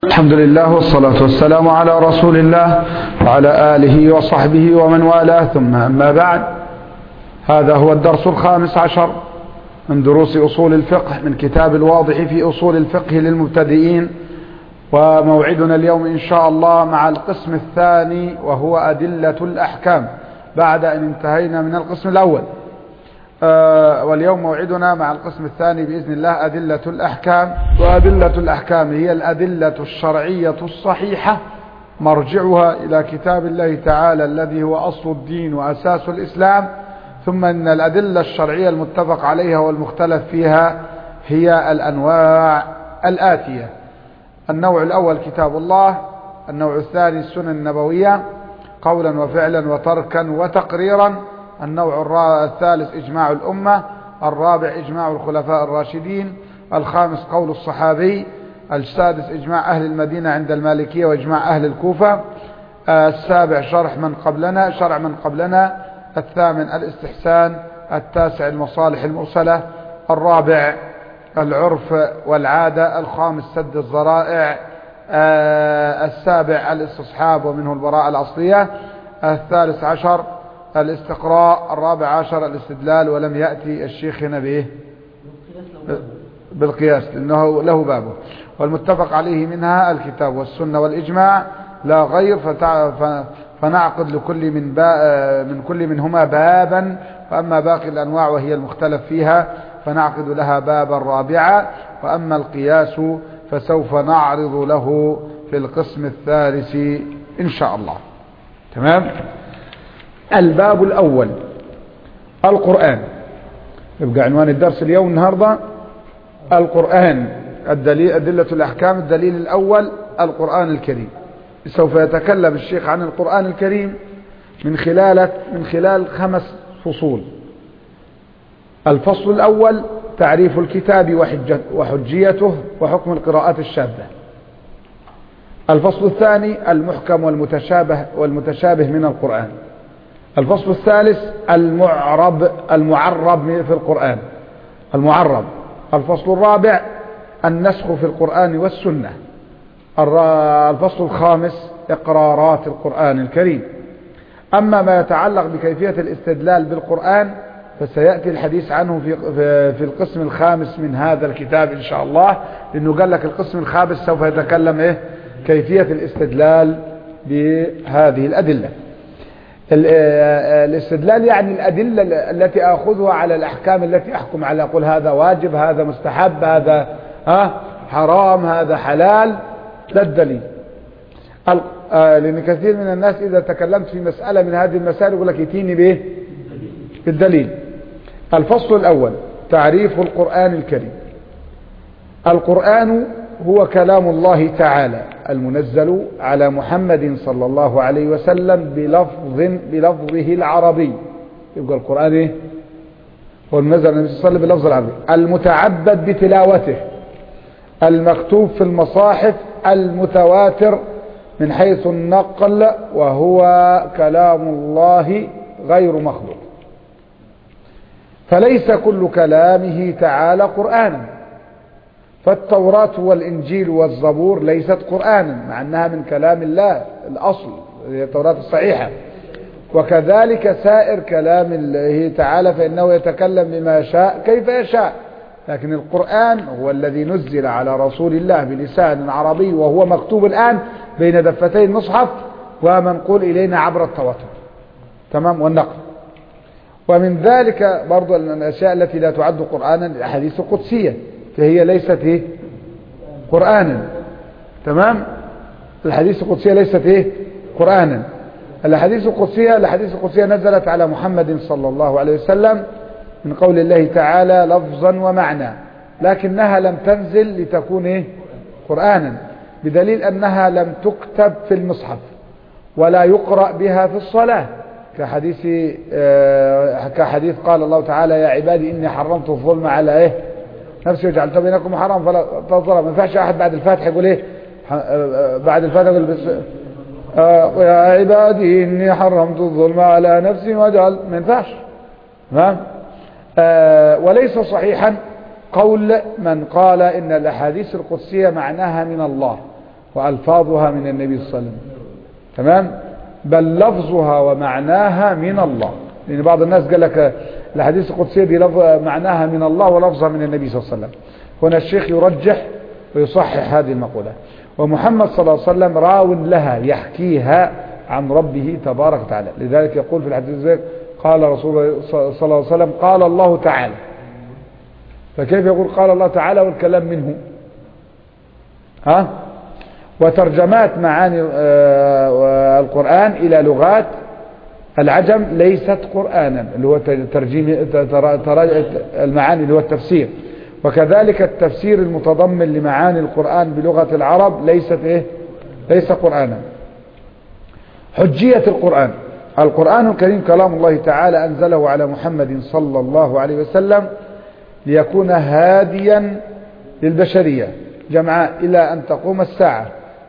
الحمد لله والصلاة والسلام على رسول الله وعلى آله وصحبه ومن والاه، ثم أما بعد. هذا هو الدرس 15 من دروس أصول الفقه من كتاب الواضح في أصول الفقه للمبتدئين، وموعدنا اليوم إن شاء الله مع القسم الثاني وهو أدلة الأحكام، بعد أن انتهينا من القسم الأول. واليوم موعدنا مع القسم الثاني بإذن الله أدلة الأحكام. وأدلة الأحكام هي الأدلة الشرعية الصحيحة، مرجعها إلى كتاب الله تعالى الذي هو أصل الدين وأساس الإسلام. ثم أن الأدلة الشرعية المتفق عليها والمختلف فيها هي الأنواع الآتية: النوع الأول كتاب الله، النوع الثاني السنن النبوية قولا وفعلا وتركا وتقريرا، النوع الثالث إجماع الأمة، الرابع إجماع الخلفاء الراشدين، الخامس قول الصحابي، السادس إجماع أهل المدينة عند المالكية وإجماع أهل الكوفة، السابع شرع من قبلنا، الثامن الاستحسان، التاسع المصالح المرسلة، الرابع العرف والعادة، الخامس سد الذرائع، السابع الاستصحاب ومنه البراءة الأصلية، الثالث عشر الاستقراء، الرابع عشر الاستدلال، ولم يأتي الشيخ هنا به بالقياس لأنه له بابه. والمتفق عليه منها الكتاب والسنة والإجماع لا غير، فنعقد من كل منهما بابا، وأما باقي الأنواع وهي المختلف فيها فنعقد لها بابا رابعا، وأما القياس فسوف نعرض له في القسم الثالث إن شاء الله. تمام. الباب الأول القرآن، يبقى عنوان الدرس اليوم النهاردة القرآن. أدلة الأحكام. الدليل الأول القرآن الكريم. سوف يتكلم الشيخ عن القرآن الكريم من خلال 5 فصول. الفصل الأول تعريف الكتاب وحجيته وحكم القراءات الشاذة. الفصل الثاني المحكم والمتشابه من القرآن. الفصل الثالث المعرب في القرآن، المعرب. الفصل الرابع النسخ في القرآن والسنة. الفصل الخامس إقرارات القرآن الكريم. أما ما يتعلق بكيفية الاستدلال بالقرآن فسيأتي الحديث عنه في القسم الخامس من هذا الكتاب إن شاء الله، لأنه قال لك القسم الخامس سوف يتكلم كيفية الاستدلال بهذه الأدلة. الاستدلال يعني الأدلة التي أخذها على الأحكام التي أحكم على، أقول هذا واجب، هذا مستحب، هذا حرام، هذا حلال. ده الدليل. لأن كثير من الناس إذا تكلمت في مسألة من هذه المسائل يقول لك يتيني به بالدليل. الفصل الأول تعريف القرآن الكريم. القرآن هو كلام الله تعالى المنزل على محمد صلى الله عليه وسلم بلفظه العربي. يبقى القرآن هو المنزل على النبي صلى الله عليه وسلم بلفظ العربي، المتعبد بتلاوته، المكتوب في المصاحف، المتواتر من حيث النقل، وهو كلام الله غير مخلوق. فليس كل كلامه تعالى قرآنا، فالتوراة والإنجيل والزبور ليست قرآنا مع أنها من كلام الله الأصل، هي التوراة الصحيحة. وكذلك سائر كلام الله تعالى فإنه يتكلم بما يشاء كيف يشاء، لكن القرآن هو الذي نزل على رسول الله بلسان عربي، وهو مكتوب الآن بين دفتي المصحف ومنقول إلينا عبر التواتر. تمام. والنقل. ومن ذلك برضو الأشياء التي لا تعد قرآنا الأحاديث القدسية، فهي ليست قرآنا. تمام. الحديث القدسية ليست قرآنا. الحديث القدسية نزلت على محمد صلى الله عليه وسلم من قول الله تعالى لفظا ومعنى، لكنها لم تنزل لتكون قرآنا، بدليل أنها لم تكتب في المصحف ولا يقرأ بها في الصلاة، كحديث قال الله تعالى يا عبادي إني حرمت الظلم على نفسي وجعلت بينكم حرام فلا تظلموا. ما ينفعش أحد بعد الفاتحة يقول بعد الفاتحة يقول يا عبادي إني حرمت الظلم على نفسي وجعل، ما ينفعش. تمام. وليس صحيحا قول من قال إن الأحاديث القدسية معناها من الله، وألفاظها من النبي صلى الله عليه وسلم. تمام؟ بل لفظها ومعناها من الله، لأن بعض الناس قال لك الحديث القدسي دي معناها من الله ولفظها من النبي صلى الله عليه وسلم. هنا الشيخ يرجح ويصحح هذه المقولة. ومحمد صلى الله عليه وسلم راو لها يحكيها عن ربه تبارك وتعالى، لذلك يقول في الحديث قال رسول الله صلى الله عليه وسلم قال الله تعالى. فكيف يقول قال الله تعالى والكلام منه؟ وترجمات معاني القرآن إلى لغات العجم ليست قرآنا، اللي هو ترجيم المعاني اللي هو التفسير، وكذلك التفسير المتضمن لمعاني القرآن بلغة العرب ليس قرآنا. حجية القرآن الكريم كلام الله تعالى أنزله على محمد صلى الله عليه وسلم ليكون هاديا للبشرية جمعاء إلى أن تقوم الساعة،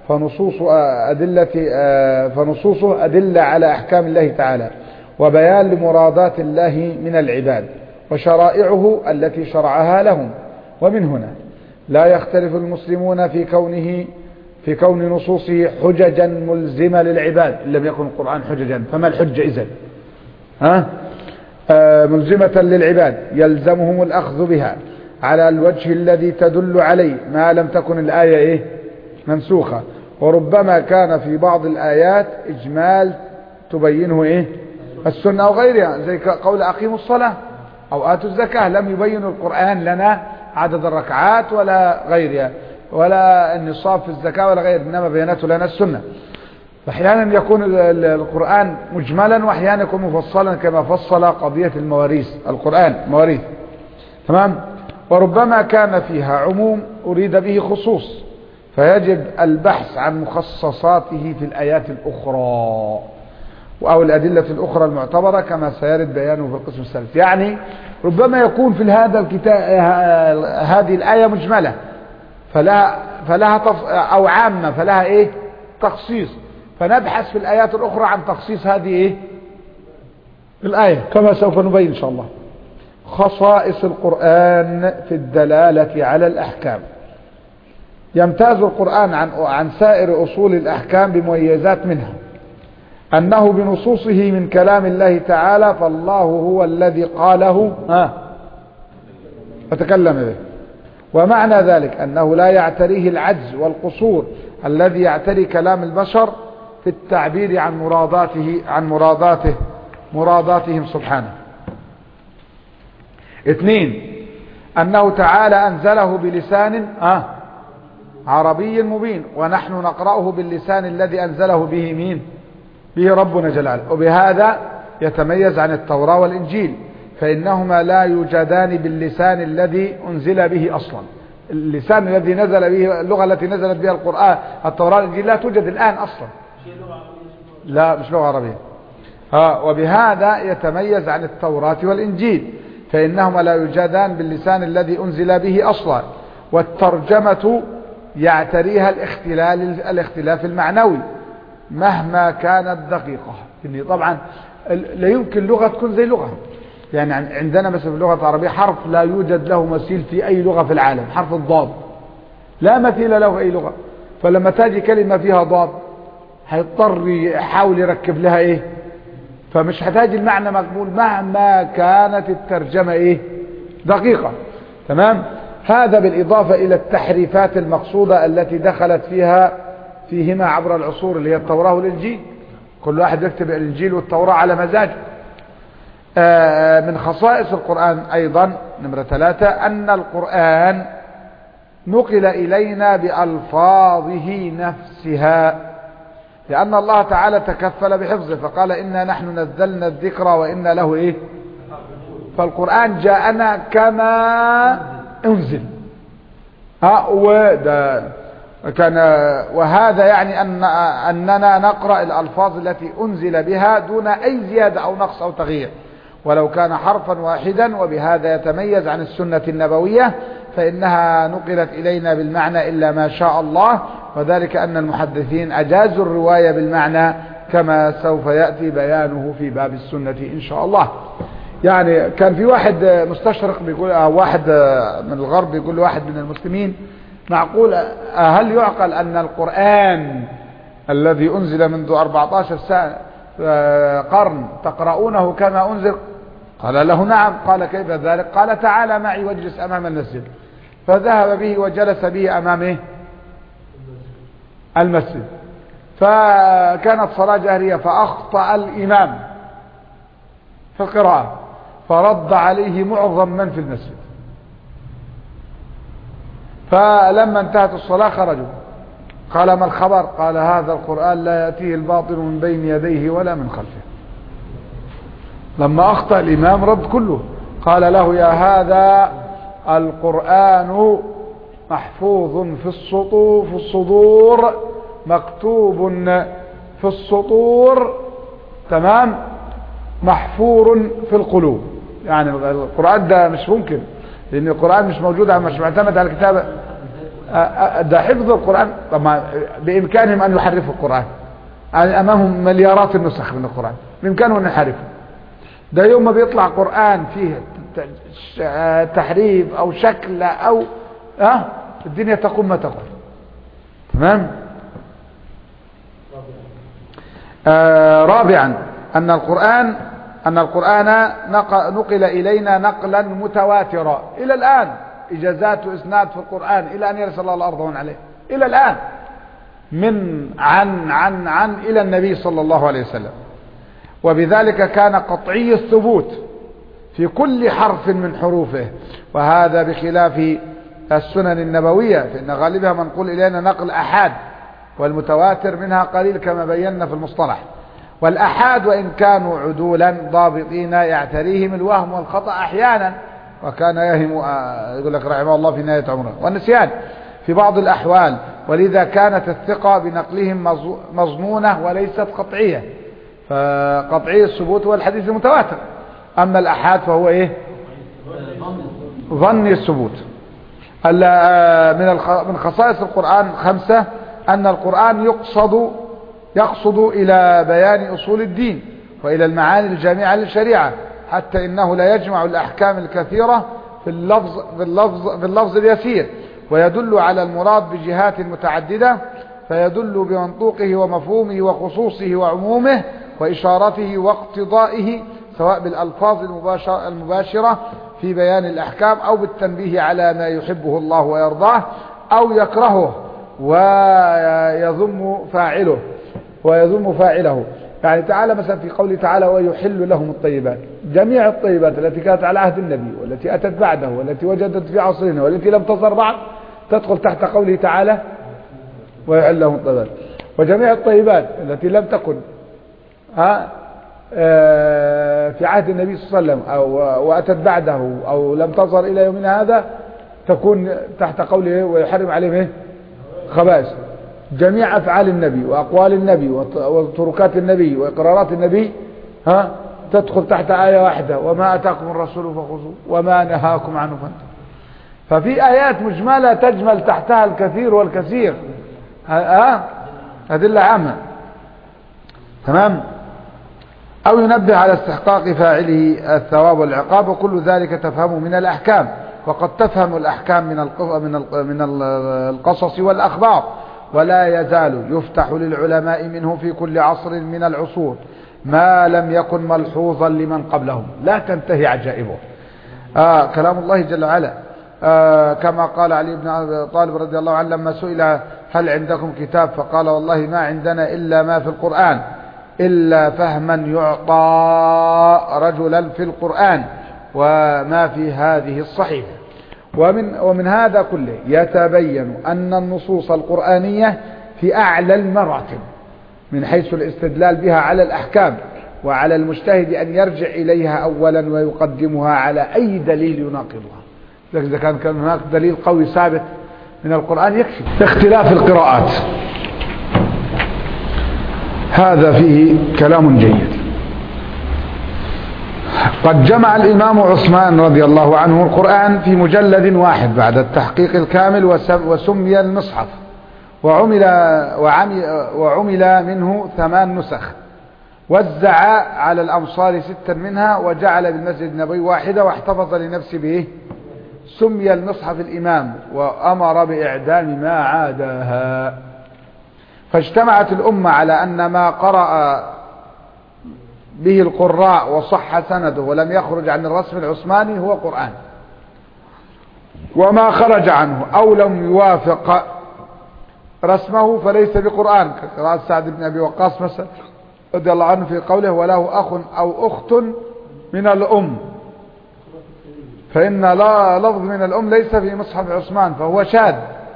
فنصوصه أدلة على أحكام الله تعالى وبيان لمرادات الله من العباد وشرائعه التي شرعها لهم. ومن هنا لا يختلف المسلمون في كون نصوصه حججا ملزمة للعباد. إن لم يكن القرآن حججا فما الحجة إذن؟ ملزمة للعباد يلزمهم الأخذ بها على الوجه الذي تدل عليه ما لم تكن الآية منسوخة. وربما كان في بعض الآيات إجمال تبينه السنة أو غيرها، زي قول أقيموا الصلاة أو آتوا الزكاة، لم يبين القرآن لنا عدد الركعات ولا غيرها ولا النصاب في الزكاة ولا غير، إنما بينته لنا السنة. أحيانا يكون القرآن مجملا وأحيانا يكون مفصلا كما فصل قضية المواريث، القرآن مواريث. تمام؟ وربما كان فيها عموم أريد به خصوص، فيجب البحث عن مخصصاته في الآيات الأخرى أو الأدلة الأخرى المعتبرة كما سيرد بيانه في القسم الثالث. يعني ربما يكون في هذا الكتاب هذه الآية مجملة فلها أو عامة فلها تخصيص، فنبحث في الآيات الأخرى عن تخصيص هذه الآية كما سوف نبين إن شاء الله. خصائص القرآن في الدلالة على الأحكام. يمتاز القرآن عن سائر أصول الأحكام بمميزات، منها أنه بنصوصه من كلام الله تعالى، فالله هو الذي قاله فتكلم به، ومعنى ذلك أنه لا يعتريه العجز والقصور الذي يعتري كلام البشر في التعبير عن مراداتهم سبحانه. 2 أنه تعالى أنزله بلسان عربي مبين، ونحن نقرأه باللسان الذي أنزله به ربنا جل وعلا، وبهذا يتميز عن التوراة والإنجيل، فإنهما لا يوجدان باللسان الذي أنزل به أصلا. اللسان الذي نزل به، اللغة التي نزلت بها القرآن التوراة والإنجيل لا توجد الآن أصلا، لا مش لغة عربية. وبهذا يتميز عن التوراة والإنجيل، فإنهما لا يوجدان باللسان الذي أنزل به أصلا. والترجمة يعتريها الاختلاف المعنوي مهما كانت دقيقة. يعني طبعا لا يمكن لغة تكون زي لغة، يعني عندنا مثلا في اللغة العربية حرف لا يوجد له مثيل في أي لغة في العالم، حرف الضاد لا مثيل له في أي لغة، فلما تأتي كلمة فيها ضاد هيضطر يحاول يركب لها فمش هتجي المعنى مقبول مهما كانت الترجمة دقيقة. تمام؟ هذا بالإضافة إلى التحريفات المقصودة التي دخلت فيهما عبر العصور، اللي هي التوراة والإنجيل، كل واحد يكتب الإنجيل والتوراة على مزاجه. من خصائص القرآن أيضا نمرة 3 أن القرآن نقل إلينا بألفاظه نفسها، لأن الله تعالى تكفل بحفظه، فقال إنا نحن نزلنا الذكر وإنا له فالقرآن جاءنا كما انزل. وهذا يعني أننا نقرأ الألفاظ التي أنزل بها دون أي زيادة أو نقص أو تغيير ولو كان حرفا واحدا. وبهذا يتميز عن السنة النبوية، فإنها نقلت إلينا بالمعنى إلا ما شاء الله، وذلك أن المحدثين أجازوا الرواية بالمعنى كما سوف يأتي بيانه في باب السنة إن شاء الله. يعني كان في واحد مستشرق بيقول، واحد من الغرب بيقول لواحد من المسلمين، معقول؟ هل يعقل أن القرآن الذي أنزل منذ 14 سنة قرن تقرؤونه كما أنزل؟ قال له نعم. قال كيف ذلك؟ قال تعالى معي واجلس أمام المسجد. فذهب به وجلس به أمامه المسجد، فكانت صلاة جهرية، فأخطأ الإمام في القراءة، فرد عليه معظم من في المسجد. فلما انتهت الصلاة خرجوا. قال ما الخبر؟ قال هذا القرآن لا يأتيه الباطل من بين يديه ولا من خلفه. لما أخطأ الإمام رد كله. قال له يا هذا القرآن محفوظ في الصدور، مكتوب في السطور، تمام، محفور في القلوب. يعني القرآن ده مش ممكن، لأن القرآن مش موجود، مش معتمد على الكتابة. ده حفظ القرآن. طبعا بإمكانهم أن يحرفوا القرآن، يعني أمامهم مليارات النسخ من القرآن، بإمكانهم أن يحرفوا. ده يوم ما بيطلع قرآن فيه تحريف أو شكل أو الدنيا تقوم ما تقوم. تمام. رابعا أن القرآن نقل إلينا نقلا متواترا إلى الآن، إجازات وإسناد في القرآن إلى أن يرسل الله الأرض ومن عليه إلى الآن، من عن إلى النبي صلى الله عليه وسلم. وبذلك كان قطعي الثبوت في كل حرف من حروفه، وهذا بخلاف السنن النبوية، فإن غالبها منقول إلينا نقل أحاد، والمتواتر منها قليل كما بينا في المصطلح. والأحاد وإن كانوا عدولا ضابطين يعتريهم الوهم والخطأ أحيانا، وكان يهم يقول لك رحمه الله في نهاية عمره والنسيان في بعض الأحوال، ولذا كانت الثقة بنقلهم مظنونة وليست قطعية. فقطعي الثبوت هو الحديث المتواتر، أما الأحاد فهو إيه؟ ظني الثبوت. من خصائص القرآن 5 أن القرآن يقصد إلى بيان أصول الدين وإلى المعاني الجامعة للشريعة، حتى إنه لا يجمع الأحكام الكثيرة في اللفظ اليسير، ويدل على المراد بجهات متعددة، فيدل بمنطوقه ومفهومه وخصوصه وعمومه وإشارته واقتضائه، سواء بالألفاظ المباشرة في بيان الأحكام، أو بالتنبيه على ما يحبه الله ويرضاه أو يكرهه ويذم فاعله. يعني تعالى مثلا في قوله تعالى ويحل لهم الطيبات، جميع الطيبات التي كانت على عهد النبي والتي أتت بعده والتي وجدت في عصرنا والتي لم تظهر بعد تدخل تحت قوله تعالى ويحل لهم الطيبات. وجميع الطيبات التي لم تكن في عهد النبي صلى الله عليه وسلم وأتت بعده أو لم تظهر إلى يومنا هذا تكون تحت قوله ويحرم عليهم خبائث. جميع أفعال النبي وأقوال النبي وتركات النبي وإقرارات النبي تدخل تحت آية واحدة وما أتاكم الرسول فخذوه وما نهاكم عنه فانتهوا. ففي آيات مجملة تجمل تحتها الكثير والكثير، أدلة عامة. تمام. أو ينبه على استحقاق فاعله الثواب والعقاب، وكل ذلك تفهمه من الأحكام. وقد تفهم الأحكام من القصص والأخبار، ولا يزال يفتح للعلماء منه في كل عصر من العصور ما لم يكن ملحوظا لمن قبلهم، لا تنتهي عجائبه. كلام الله جل وعلا، كما قال علي بن أبي طالب رضي الله عنه لما سئل هل عندكم كتاب فقال والله ما عندنا إلا ما في القرآن، إلا فهما يعطى رجلا في القرآن وما في هذه الصحيفة. ومن هذا كله يتبين أن النصوص القرآنية في أعلى المراتب من حيث الاستدلال بها على الأحكام، وعلى المجتهد أن يرجع إليها أولا ويقدمها على أي دليل يناقضها. إذا كان هناك دليل قوي ثابت من القرآن يكفي. اختلاف القراءات هذا فيه كلام جيد. قد جمع الإمام عثمان رضي الله عنه القرآن في مجلد واحد بعد التحقيق الكامل، وسمي المصحف، وعمل منه 8 نسخ، وزع على الأمصار 6 منها، وجعل بالمسجد النبوي 1 واحتفظ لنفسه به سمي المصحف الإمام وأمر بإعدام ما عاداها. فاجتمعت الأمة على أن ما قرأ به القراء وصح سنده ولم يخرج عن الرسم العثماني هو قرآن، وما خرج عنه أو لم يوافق رسمه فليس بقرآن، كقراءة سعد بن أبي وقاص مثلا رضي الله عنه في قوله وله أخ أو أخت من الأم، فإن لا لفظ من الأم ليس في مصحف عثمان فهو شاذ.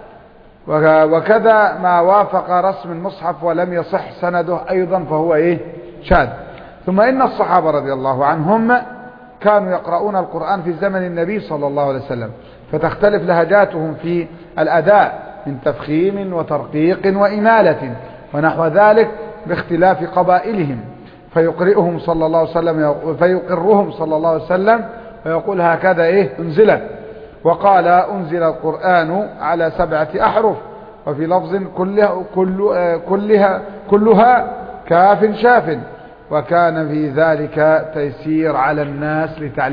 وكذا ما وافق رسم المصحف ولم يصح سنده أيضا فهو شاذ. ثم إن الصحابة رضي الله عنهم كانوا يقرؤون القرآن في زمن النبي صلى الله عليه وسلم، فتختلف لهجاتهم في الأداء من تفخيم وترقيق وإمالة ونحو ذلك باختلاف قبائلهم، فيقرهم صلى الله عليه وسلم ويقول هكذا أنزلت، وقال أنزل القرآن على 7 أحرف، وفي لفظ كلها كاف شاف، وكان في ذلك تيسير على الناس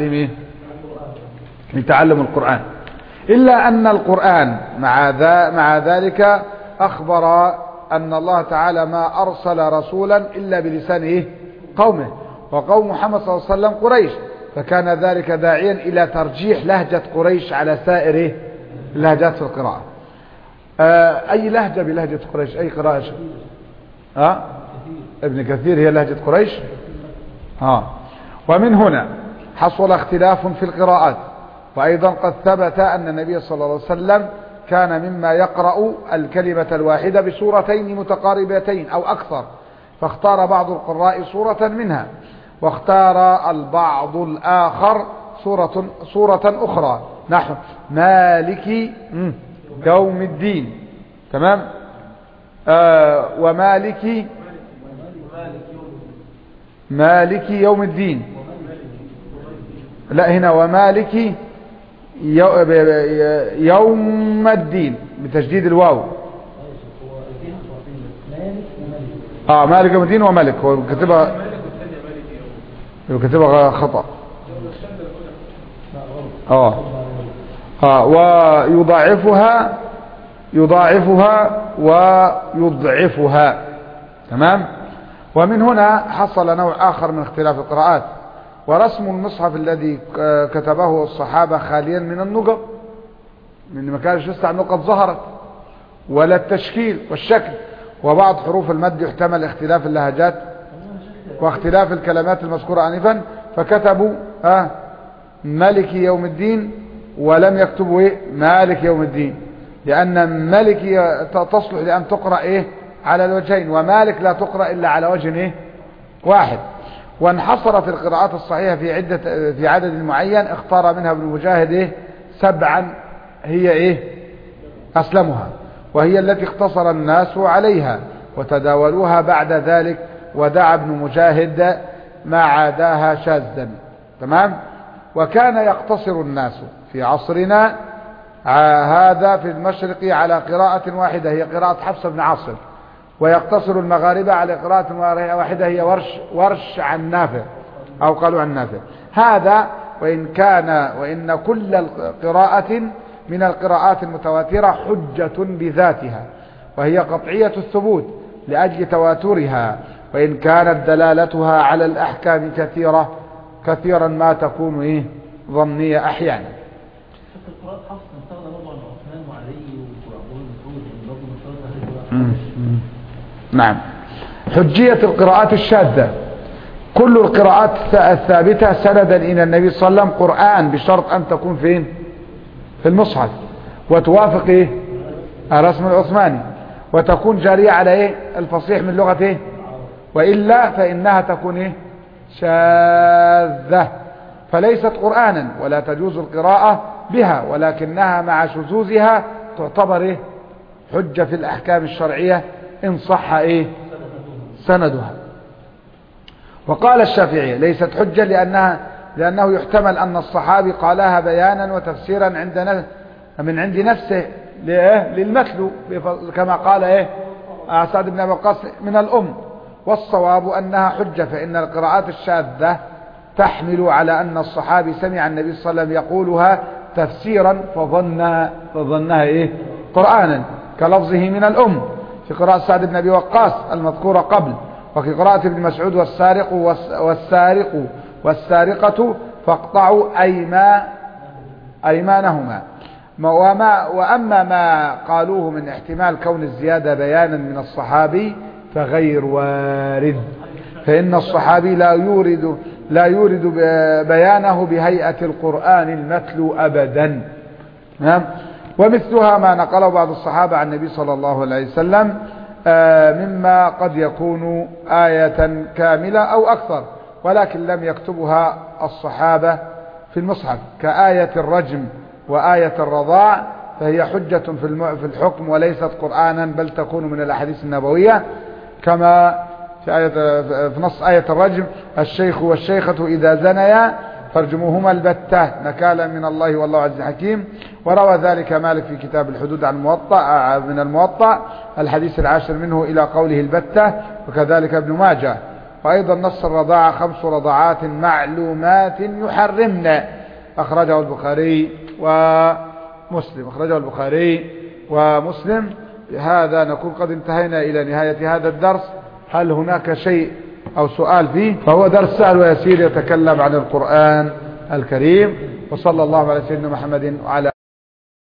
لتعلم القرآن. إلا أن القرآن مع ذلك أخبر أن الله تعالى ما أرسل رسولا إلا بلسان قومه، وقوم محمد صلى الله عليه وسلم قريش، فكان ذلك داعيا إلى ترجيح لهجة قريش على سائر اللهجات في القراءة. أي لهجة بلهجة قريش؟ أي قراءة؟ ابن كثير هي لهجة قريش. ومن هنا حصل اختلاف في القراءات. وأيضا قد ثبت أن النبي صلى الله عليه وسلم كان مما يقرأ الكلمة الواحدة بسورتين متقاربتين أو أكثر، فاختار بعض القراء سورة منها، واختار البعض الآخر سورة أخرى نحو مالك يوم الدين، تمام، ومالك يوم الدين، لا هنا ومالك يوم الدين بتشديد الواو. مالك يوم الدين وملك، هو كتبها خطأ. ويضاعفها ويضعفها، تمام. ومن هنا حصل نوع آخر من اختلاف القراءات. ورسم المصحف الذي كتبه الصحابة خاليا من النقط، من ما كانش لسه النقط ظهرت، ولا التشكيل والشكل، وبعض حروف المد يحتمل اختلاف اللهجات واختلاف الكلمات المذكورة آنفا، فكتبوا ملك يوم الدين ولم يكتبوا مالك يوم الدين، لأن ملك تصلح لأن تقرأ على الوجهين، ومالك لا تقرأ إلا على وجه واحد. وانحصرت القراءات الصحيحة في عدد معين، اختار منها ابن مجاهد 7 هي أسلمها، وهي التي اختصر الناس عليها وتداولوها بعد ذلك، ودعا ابن مجاهد ما عاداها شاذا، تمام. وكان يقتصر الناس في عصرنا هذا في المشرق على قراءة واحدة هي قراءة حفص بن عاصم، ويقتصر المغاربة على قراءة واحدة هي ورش عن نافع، أو قالوا عن نافع. هذا وإن كل قراءة من القراءات المتواترة حجة بذاتها، وهي قطعية الثبوت لأجل تواترها، وإن كانت دلالتها على الأحكام كثيرا ما تكون ظنية أحيانا. نعم. حجية القراءات الشاذة: كل القراءات الثابتة سندا إلى النبي صلى الله عليه وسلم قرآن، بشرط أن تكون فين؟ في المصحف، وتوافق الرسم العثماني، وتكون جارية على الفصيح من لغة وإلا فإنها تكون شاذة، فليست قرآنا ولا تجوز القراءة بها، ولكنها مع شذوذها تعتبر حجة في الأحكام الشرعية إن صح سندها. وقال الشافعي: ليست حجة لأنه يحتمل أن الصحابي قالها بيانا وتفسيرا من عند نفسه للمثل، كما قال سعد بن أبي وقاص من الأم. والصواب أنها حجة، فإن القراءات الشاذة تحمل على أن الصحابي سمع النبي صلى الله عليه وسلم يقولها تفسيرا فظنها إيه؟ قرآنا، كلفظه من الأم في قراءة سعد بن أبي وقاص المذكورة قبل، وفي قراءة ابن مسعود والسارق والسارقة فاقطعوا أيمانهما. وأما ما قالوه من احتمال كون الزيادة بيانا من الصحابي فغير وارد، فإن الصحابي لا يورد بيانه بهيئة القرآن المتلو أبدا. ومثلها ما نقله بعض الصحابة عن النبي صلى الله عليه وسلم مما قد يكون آية كاملة أو أكثر، ولكن لم يكتبها الصحابة في المصحف، كآية الرجم وآية الرضاع، فهي حجة في الحكم وليست قرآنا، بل تكون من الأحاديث النبوية، كما في نص آية الرجم: الشيخ والشيخة إذا زنيا فارجموهما البتة نكالا من الله والله عز حكيم. وروى ذلك مالك في كتاب الحدود عن من الموطأ الحديث العاشر منه إلى قوله البتة، وكذلك ابن ماجه. وأيضا نص الرضاعة 5 رضعات معلومات يحرمن، أخرجه البخاري ومسلم. بهذا نكون قد انتهينا إلى نهاية هذا الدرس. هل هناك شيء أو سؤال فيه؟ فهو درس سهل ويسير يتكلم عن القرآن الكريم. وصلى الله على سيدنا محمد وعلى